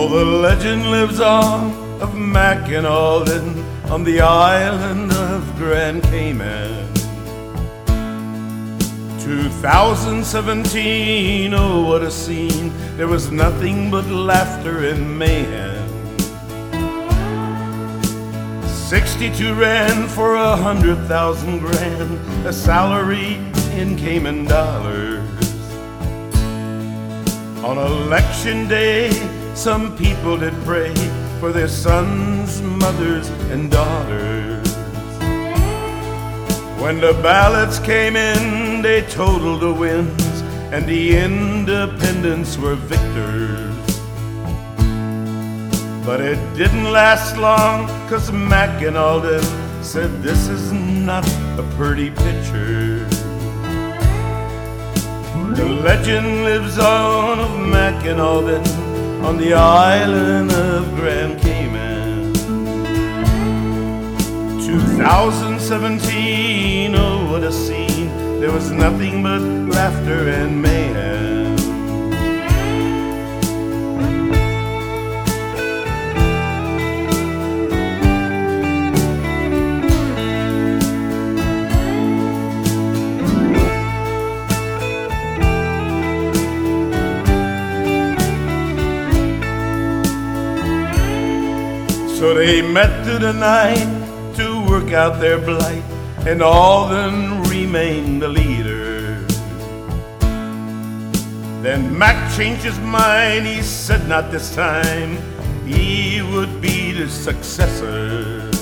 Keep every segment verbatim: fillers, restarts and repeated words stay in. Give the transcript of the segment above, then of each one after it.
the legend lives on of Mac and Alden on the island of Grand Cayman. two thousand seventeen, oh what a scene, there was nothing but laughter and mayhem. sixty-two ran for a hundred thousand grand, a salary in Cayman dollars. On election day, some people did pray for their sons, mothers, and daughters. When the ballots came in, they totaled the wins, and the independents were victors. But it didn't last long, 'cause Mac and Alden said this is not a pretty picture. The legend lives on of Mac and Alden on the island of Grand Cayman. two thousand seventeen, oh what a scene, there was nothing but laughter and mayhem. So they met through the night to work out their blight, and Alden remained the leader. Then Mac changed his mind, he said not this time, he would be the successor.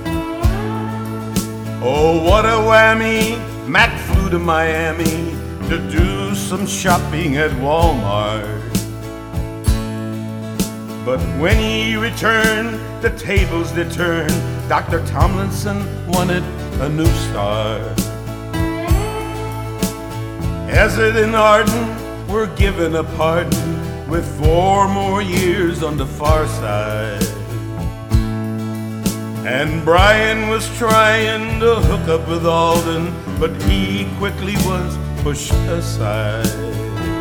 Oh what a whammy, Mac flew to Miami to do some shopping at Walmart. But when he returned, the tables did turn. Doctor Tomlinson wanted a new star. Hazard and Arden were given a pardon with four more years on the far side. And Brian was trying to hook up with Alden, but he quickly was pushed aside.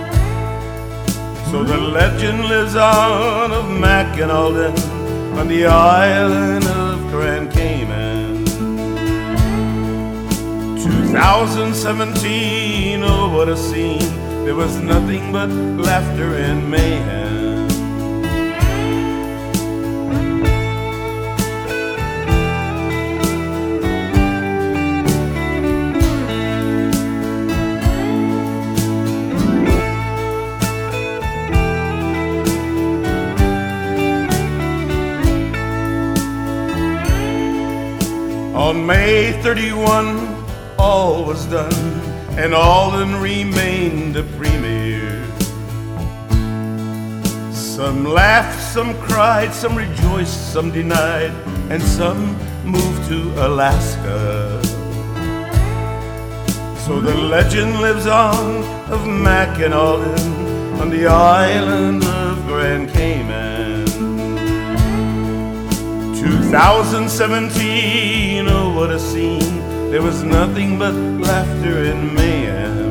So the legend lives on of Mac and Alden on the island of Grand Cayman. two thousand seventeen, oh what a scene, there was nothing but laughter and mayhem. On May thirty-first, all was done, and Alden remained the premier. Some laughed, some cried, some rejoiced, some denied, and some moved to Alaska. So the legend lives on of Mac and Alden on the island of Grand Cayman. two thousand seventeen, oh what a scene, there was nothing but laughter and mayhem.